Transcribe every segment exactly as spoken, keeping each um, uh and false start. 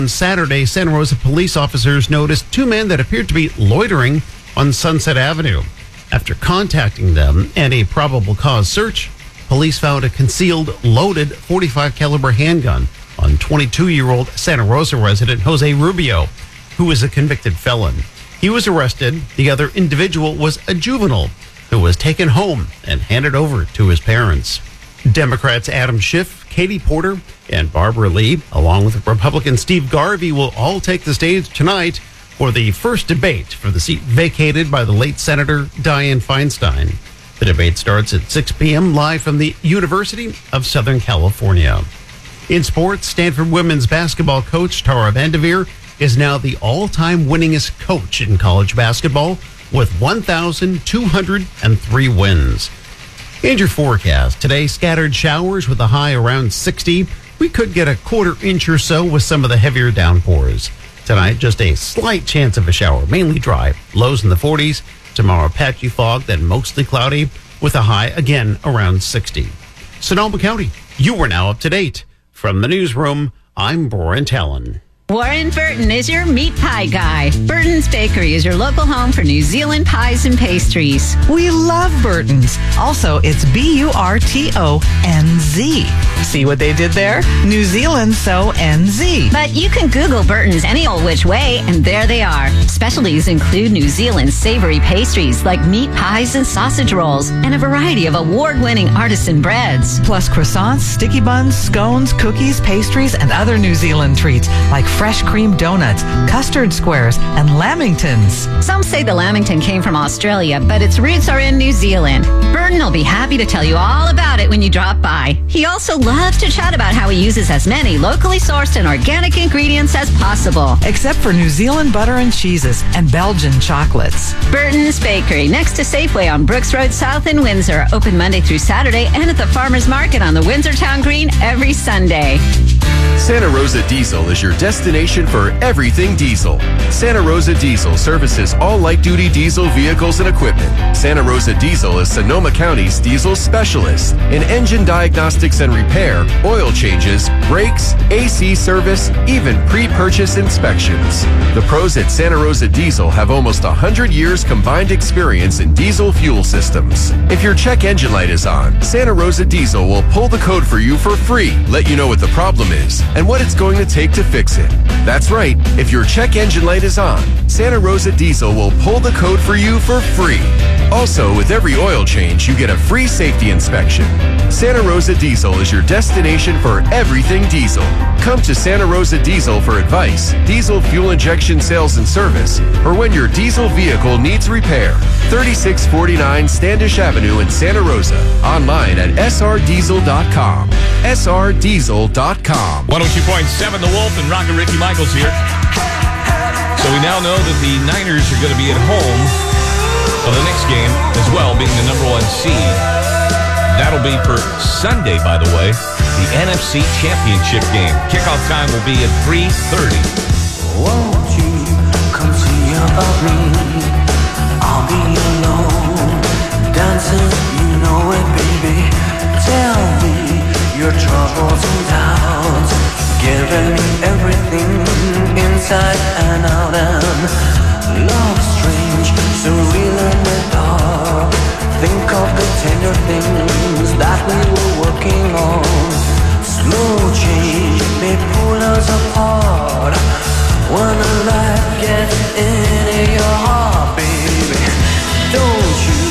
On Saturday, Santa Rosa police officers noticed two men that appeared to be loitering on Sunset Avenue. After contacting them and a probable cause search, police found a concealed, loaded forty-five caliber handgun on twenty-two-year-old Santa Rosa resident Jose Rubio, who is a convicted felon. He was arrested. The other individual was a juvenile who was taken home and handed over to his parents. Democrats Adam Schiff, Katie Porter, and Barbara Lee, along with Republican Steve Garvey, will all take the stage tonight for the first debate for the seat vacated by the late Senator Dianne Feinstein. The debate starts at six p.m. live from the University of Southern California. In sports, Stanford women's basketball coach Tara Vanderveer is now the all-time winningest coach in college basketball with one thousand two hundred three wins. In your forecast, today scattered showers with a high around sixty. We could get a quarter inch or so with some of the heavier downpours. Tonight, just a slight chance of a shower, mainly dry. Lows in the forties. Tomorrow, patchy fog, then mostly cloudy with a high again around sixty. Sonoma County, you are now up to date. From the newsroom, I'm Brent Allen. Warren Burton is your meat pie guy. Burton's Bakery is your local home for New Zealand pies and pastries. We love Burton's. Also, it's B U R T O N Z. See what they did there? New Zealand, so N Z. But you can Google Burton's any old which way, and there they are. Specialties include New Zealand savory pastries like meat pies and sausage rolls, and a variety of award-winning artisan breads. Plus croissants, sticky buns, scones, cookies, pastries, and other New Zealand treats like fresh cream donuts, custard squares, and lamingtons. Some say the lamington came from Australia, but its roots are in New Zealand. Burton will be happy to tell you all about it when you drop by. He also loves to chat about how he uses as many locally sourced and organic ingredients as possible. Except for New Zealand butter and cheeses and Belgian chocolates. Burton's Bakery, next to Safeway on Brooks Road South in Windsor. Open Monday through Saturday and at the Farmers Market on the Windsor Town Green every Sunday. Santa Rosa Diesel is your destination for everything diesel. Santa Rosa Diesel services all light-duty diesel vehicles and equipment. Santa Rosa Diesel is Sonoma County's diesel specialist in engine diagnostics and repair, oil changes, brakes, A C service, even pre-purchase inspections. The pros at Santa Rosa Diesel have almost one hundred years combined experience in diesel fuel systems. If your check engine light is on, Santa Rosa Diesel will pull the code for you for free, let you know what the problem is, and what it's going to take to fix it. That's right, if your check engine light is on, Santa Rosa Diesel will pull the code for you for free. Also, with every oil change, you get a free safety inspection. Santa Rosa Diesel is your destination for everything diesel. Come to Santa Rosa Diesel for advice, diesel fuel injection sales and service, or when your diesel vehicle needs repair. thirty-six forty-nine Standish Avenue in Santa Rosa. Online at S R diesel dot com. S R diesel dot com. one oh two point seven The Wolf and Rocket Ricky Michaels here. So we now know that the Niners are going to be at home for the next game as well, being the number one seed. That'll be for Sunday, by the way, the N F C Championship game. Kickoff time will be at three thirty. Won't you come see about me? I'll be alone, dancing, you know it, baby. Tell me your troubles and doubts, giving me everything inside and out, and love strange, so real and the dark. Think of the tender things that we were working on. Slow change may pull us apart when the light gets into your heart, baby. Don't you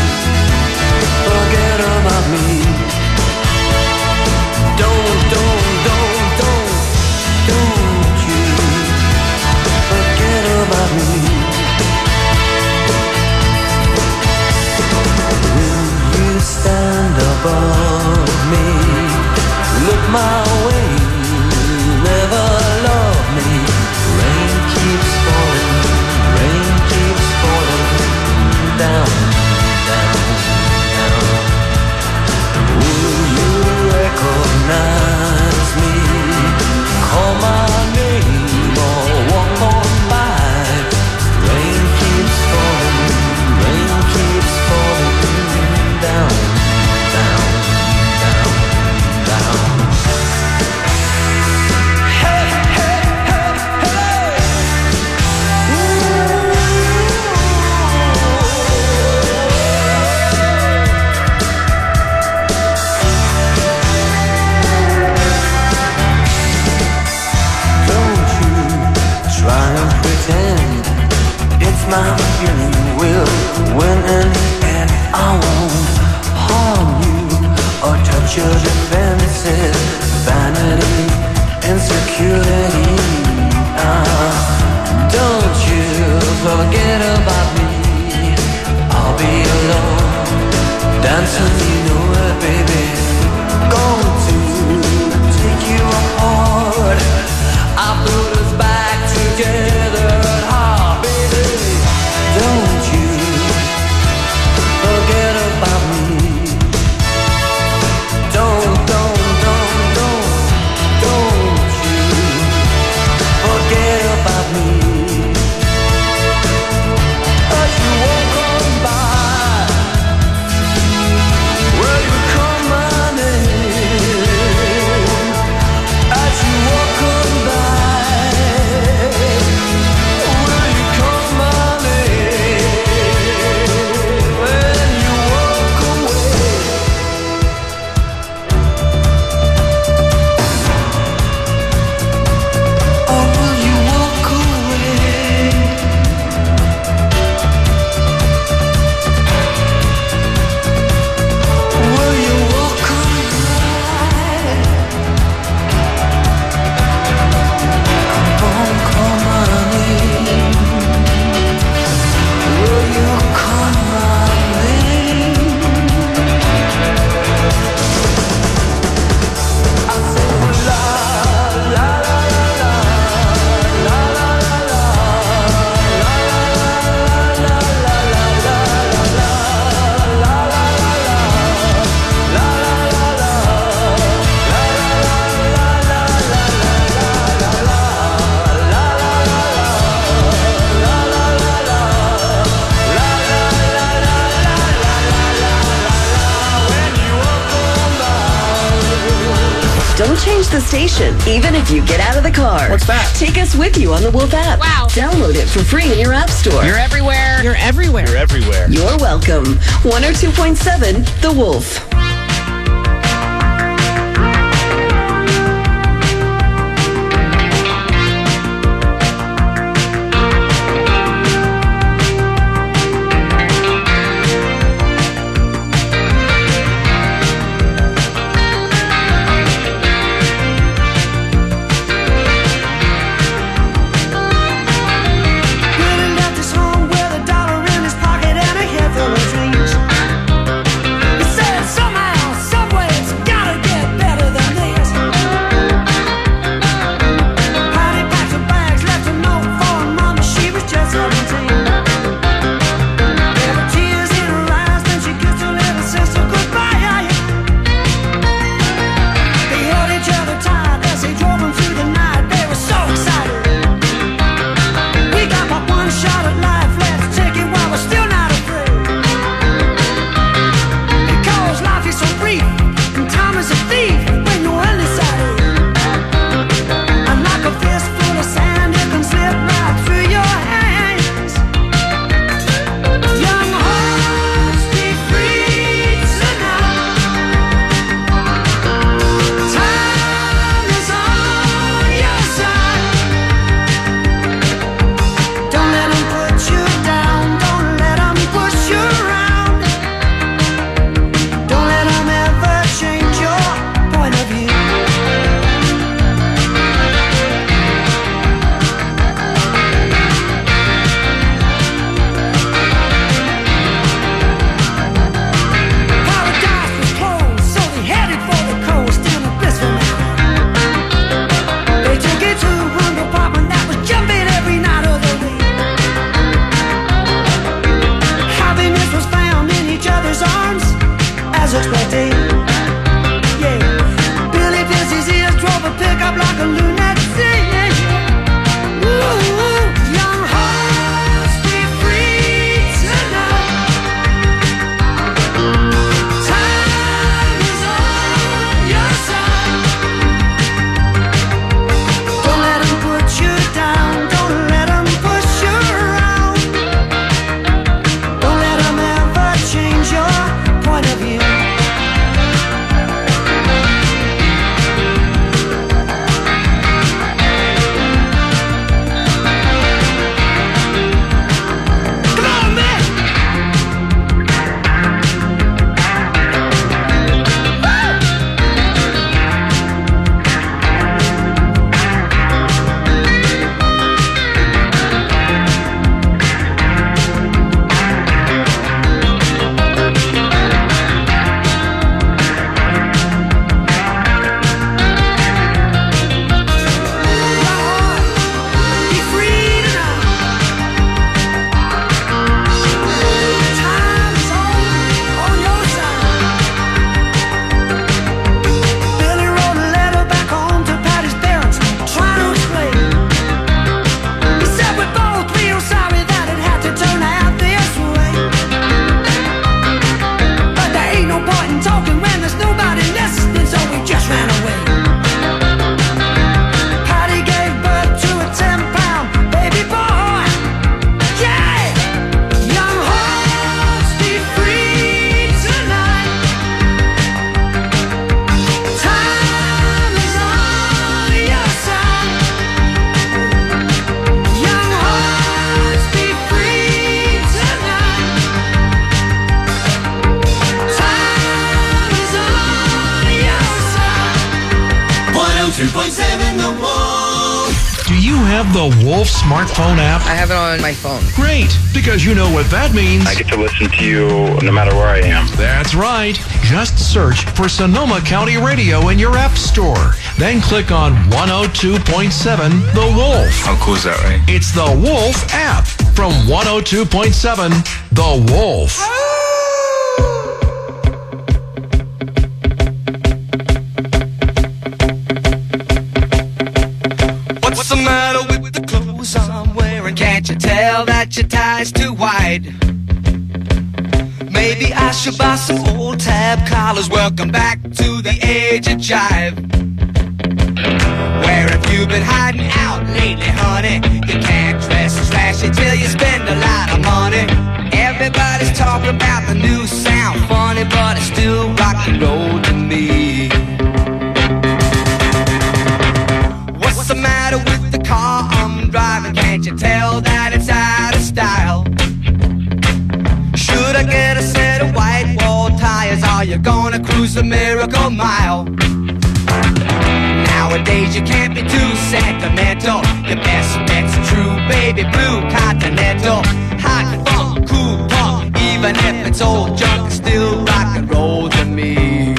forget about me. Don't, don't, don't, don't, don't you forget about me. Will you stand above me? Look my way, never love me. Rain keeps falling, rain keeps my feeling will win in the end. I won't harm you or touch your defenses. Vanity, insecurity. Uh, don't you forget about me. I'll be alone, dancing, you know it, baby. Going to take you apart. I put us back together. Ah, baby, don't you forget about me. Don't, don't, don't, don't, don't you forget about me. As you walk on by, will you call my name? As you walk on by, will you call my name? When you walk away, or will you walk away? Will you walk away? Won't call my name. Will you call my name? I say la la la la la la la la la la Don't change the station, even if you get out of the car. What's that? Take us with you on the Wolf app. Wow. Download it for free in your app store. You're everywhere. You're everywhere. You're everywhere. You're welcome. one oh two point seven The Wolf. Living at this home with a dollar in his pocket and a head full of dreams. He said, "Somehow have the Wolf smartphone app? I have it on my phone. Great, because you know what that means. I get to listen to you no matter where I am. That's right. Just search for Sonoma County Radio in your app store. Then click on one oh two point seven The Wolf. How cool is that, right? It's the Wolf app from one oh two point seven The Wolf. What's the matter with the clothes I'm wearing? Can't you tell that your tie's too wide? Maybe I should buy some old tab collars. Welcome back to the age of jive. Where have you been hiding out lately, honey? You can't dress trashy till you spend a lot of money. Everybody's talking about the new sound, funny, but it's still rock and roll to me. What's the matter with the car I'm driving? Can't you tell that it's out of style? Should I get a set of white wall tires? Are you gonna cruise the Miracle Mile? Nowadays you can't be too sentimental. Your best bet's a true baby blue Continental. Hot funk, cool punk, even if it's old junk, it's still rock and roll to me.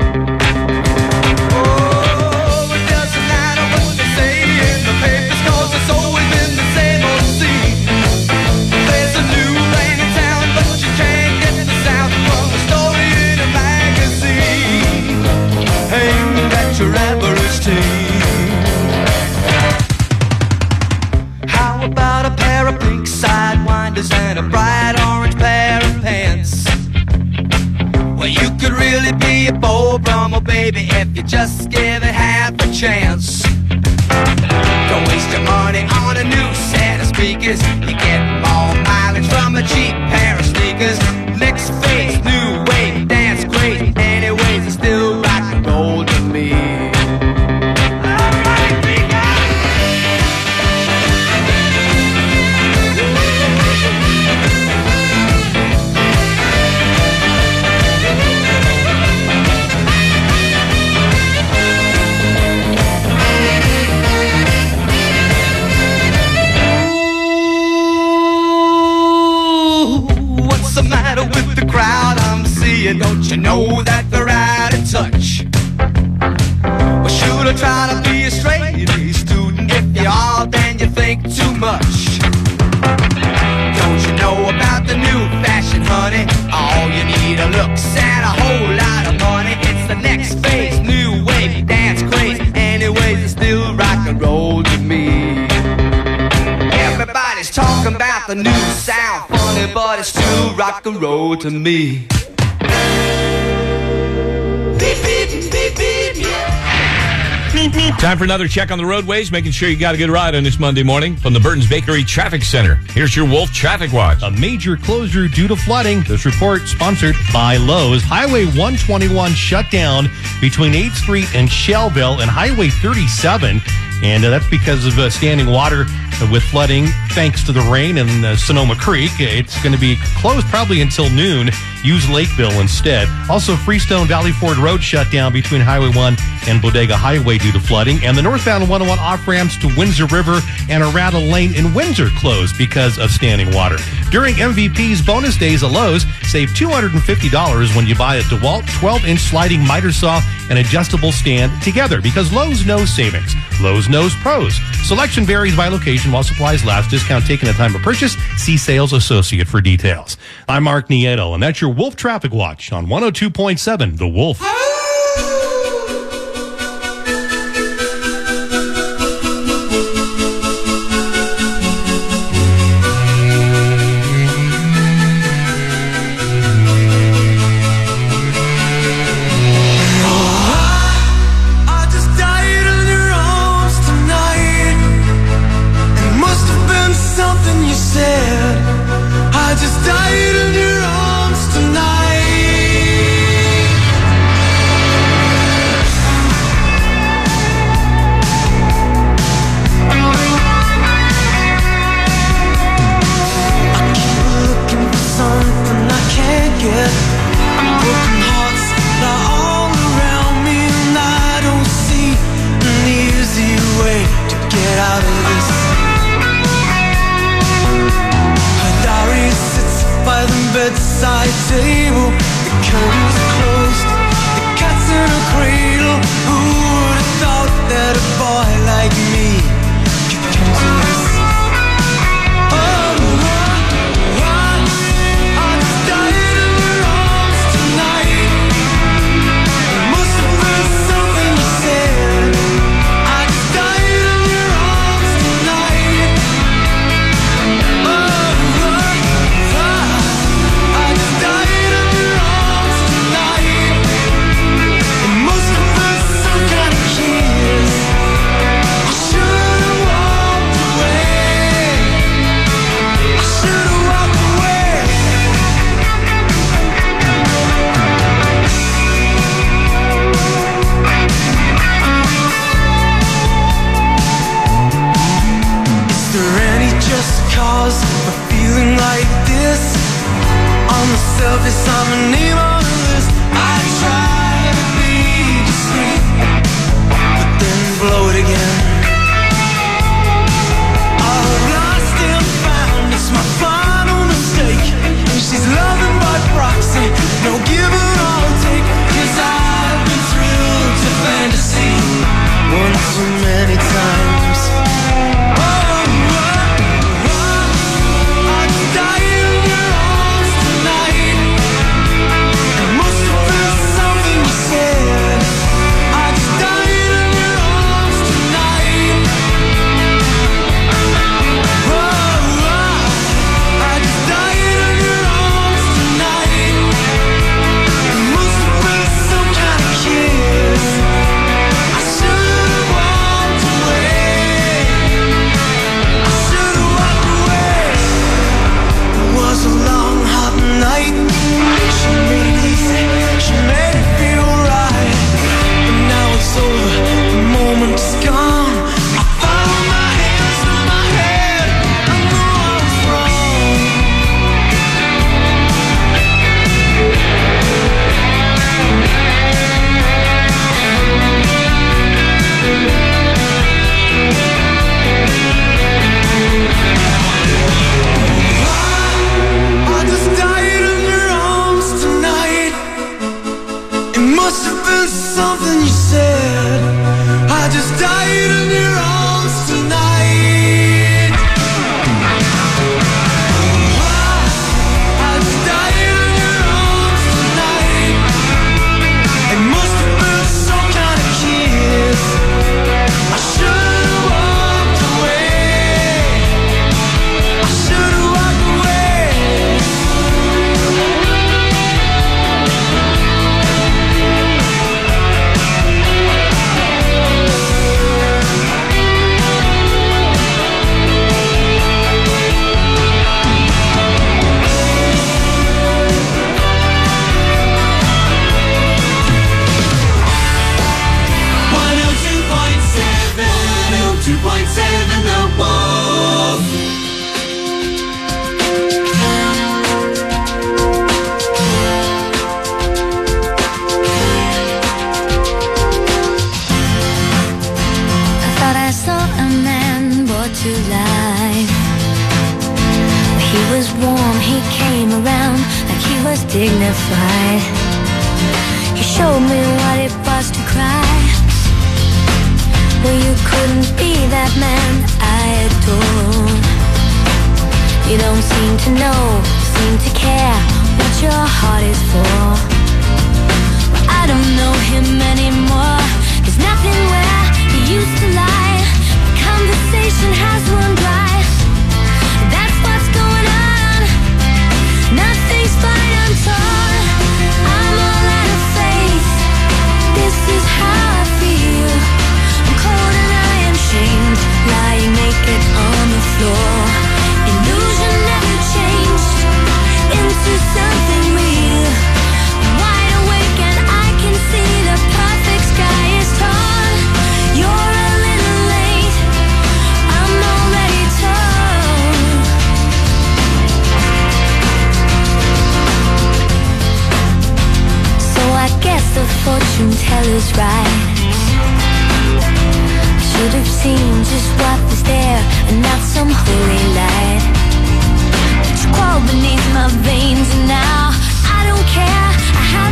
Oh, it doesn't matter what they say in the papers, 'cause it's always been the same old scene. There's a new rain in town, but you can't get the sound from a story in a magazine aimed at your average teen. How about a pair of pink sidewinders and a bright orange pair of pants? Well, you could really be a Beau Brummel, baby, if you just give it half a chance. Don't waste your money on a new set of speakers. You get more mileage from a cheap pair of sneakers. Next phase, new wave, dance great. Anyways, it's still rock and roll to me. What's the matter with the crowd I'm seeing? Don't you know that they're out of touch? Well, should I try to be a straight A student? If you are, then you think too much. Don't you know about the new fashion, honey? All you need are looks and a whole lot of money. It's the next phase, new wave, dance craze. Anyways, it's still rock and roll to me. Everybody's talking about the new sound, funny, but it's still rock and roll to me. Beep, beep, beep, beep, yeah. Time for another check on the roadways, making sure you got a good ride on this Monday morning from the Burton's Bakery Traffic Center. Here's your Wolf Traffic Watch. A major closure due to flooding. This report sponsored by Lowe's. Highway one twenty-one shut down between eighth Street and Shellville, and Highway thirty-seven. And uh, that's because of uh, standing water uh, with flooding thanks to the rain in uh, Sonoma Creek. It's going to be closed probably until noon. Use Lakeville instead. Also, Freestone Valley Ford Road shut down between Highway one and Bodega Highway due to flooding. And the northbound one oh one off-ramps to Windsor River and Arata Lane in Windsor closed because of standing water. During M V P's bonus days at Lowe's, save two hundred fifty dollars when you buy a DeWalt twelve-inch sliding miter saw and adjustable stand together, because Lowe's knows savings. Lowe's knows pros. Selection varies by location while supplies last. Discount taken at time of purchase. See sales associate for details. I'm Mark Nieto, and that's your Wolf Traffic Watch on one oh two point seven The Wolf. I just died in your arms tonight. curtains closed, the cat's in a cradle. Who would have thought that a boy like me could come to this? Oh, why? I just died in your arms tonight. It must have been something you said. I just died in your arms tonight. Oh, why? I just died in your arms tonight. It must have been some kind of kiss. I should've walked away. I should've walked away. Is there any just cause for feeling like this? On the surface, I'm a name on the list. I try to be discreet, but then blow it again. I've lost and found, it's my final mistake. She's loving by proxy, no give and I'll take. Cause I've been thrilled to fantasy one too many times. Oh, I just died in your arms tonight. It must have been something you said. I just died in your arms tonight. Oh, I just died in your arms tonight. It must have been some kind of kiss. I should've walked away. I should've walked away. It was a long, hot night. She made it easy, she made it feel right. But now it's over, the moment is gone. I found my hands to my head, I know I was wrong. I just died in your arms tonight. It must have been something you said. I just died in your arms tonight. I just died in your arms tonight. It must have been some kind of kiss. I should've walked away. I should've walked away. one oh two point seven, one oh two point seven The Wolf. I thought I saw a man brought to life. He was warm, he came around like he was dignified. He showed me what it was to cry. Well, you couldn't be that man I adore. You don't seem to know, seem to care what your heart is for. Well, I don't know him anymore. There's nothing where he used to lie. The conversation has run dry. That's what's going on. Nothing's fine, I'm torn. I'm all out of faith. This is how I feel. I'm cold and I am shamed, lying naked on the floor. Illusion never changed into something real. I'm wide awake and I can see the perfect sky is torn. You're a little late, I'm already torn. So I guess the fortune teller's right. Should have seen just what was there and not some holy light. But you crawled beneath my veins and now I don't care. I have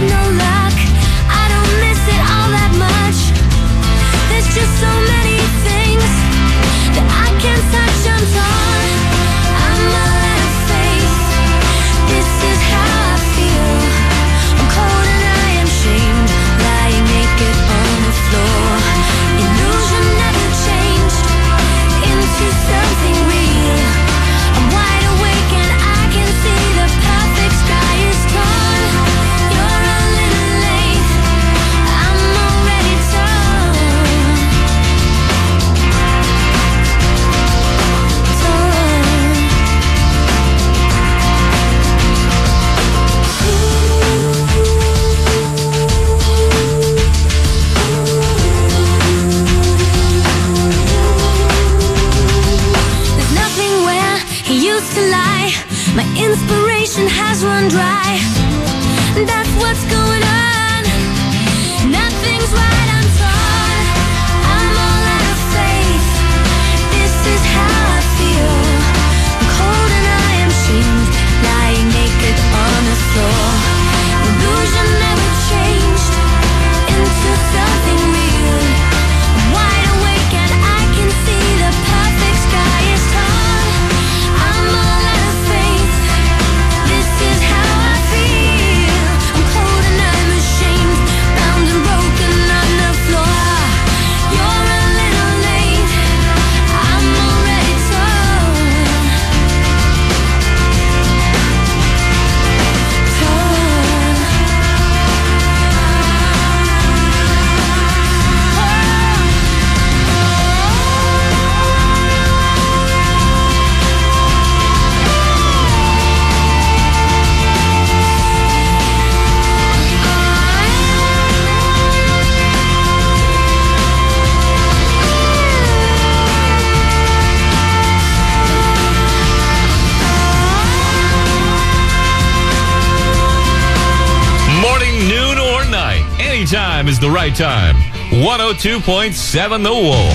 used to lie. My inspiration has run dry. That's what's going on. Nothing's right, I'm torn. I'm all out of faith. This is how I feel. I'm cold and I am shamed, lying naked on the floor. Illusion never changed into something real. I'm wide awake and I can see the perfect sky is torn. I'm all out of faith. This is how I feel. I'm cold and I'm ashamed, bound and broken on the floor. You're a little late. I'm already torn. Torn. Morning, noon, or night. Anytime is the right time. one oh two point seven The Wolf.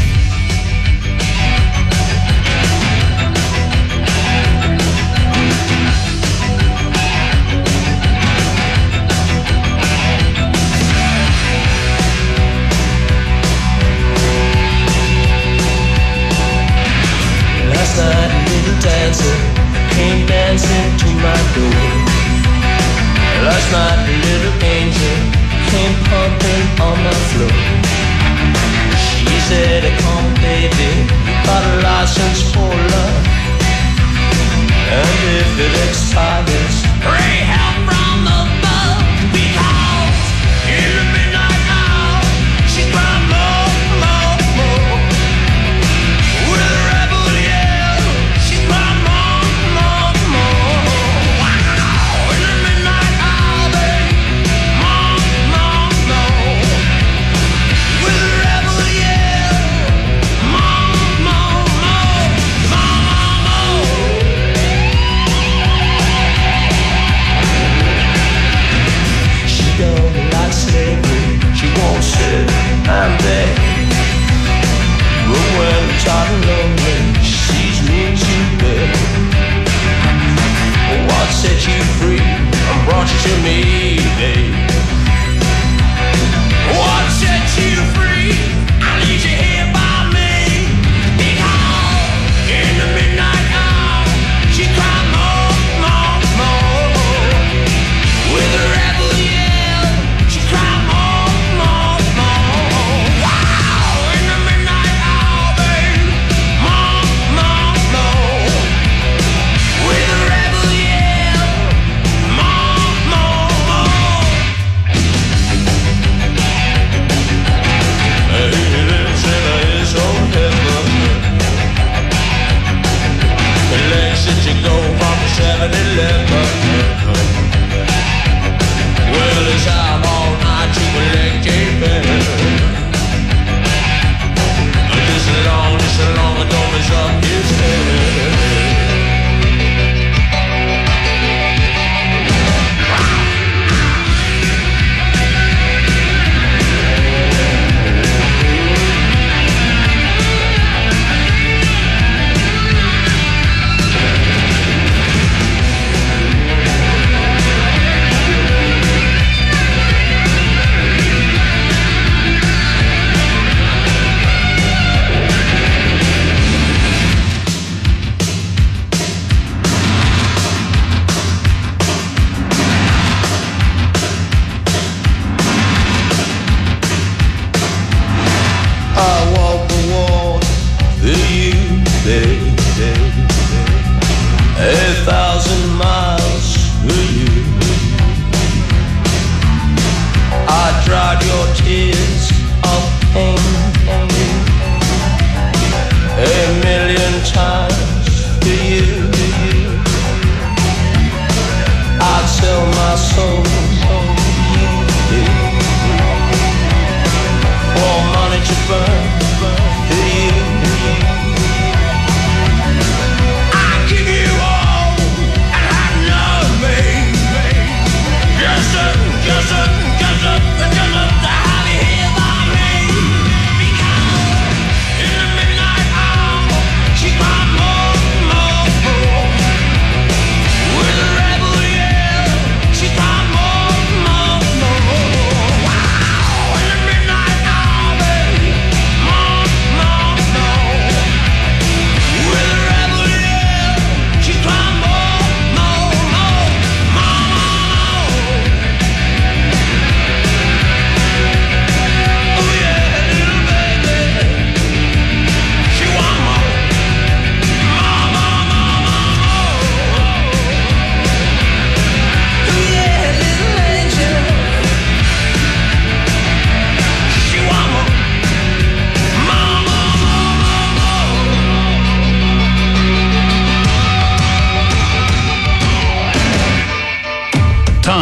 Last night a little dancer came dancing to my door. Last night a little angel came pumping on my floor. She said, come baby, got a license for love. And if it expires, pray help from above. Because in the midnight hour, she's crying more, more, more. With a rebel yell, she's crying more, more, more. Wow, in the midnight hour, babe, more, more, more. With a rebel yell, more, more, more, more.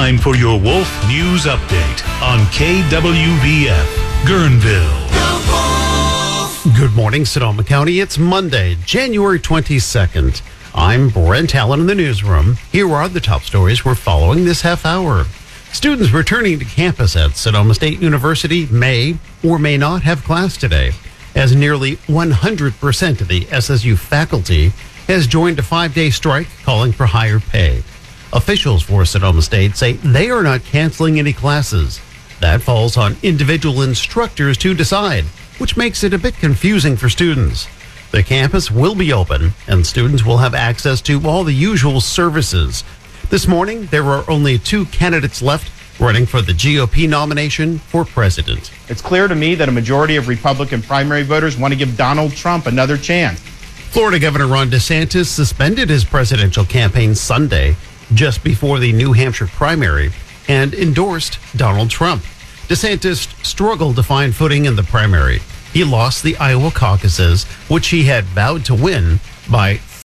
time for your Wolf News Update on K W V F, Guerneville. Good morning, Sonoma County. It's Monday, January twenty-second. I'm Brent Allen in the newsroom. Here are the top stories we're following this half hour. Students returning to campus at Sonoma State University may or may not have class today, as nearly one hundred percent of the S S U faculty has joined a five-day strike calling for higher pay. Officials for Sonoma State say they are not canceling any classes. That falls on individual instructors to decide, which makes it a bit confusing for students. The campus will be open, and students will have access to all the usual services. This morning, there are only two candidates left running for the G O P nomination for president. It's clear to me that a majority of Republican primary voters want to give Donald Trump another chance. Florida Governor Ron DeSantis suspended his presidential campaign Sunday, just before the New Hampshire primary, and endorsed Donald Trump. DeSantis struggled to find footing in the primary. He lost the Iowa caucuses, which he had vowed to win by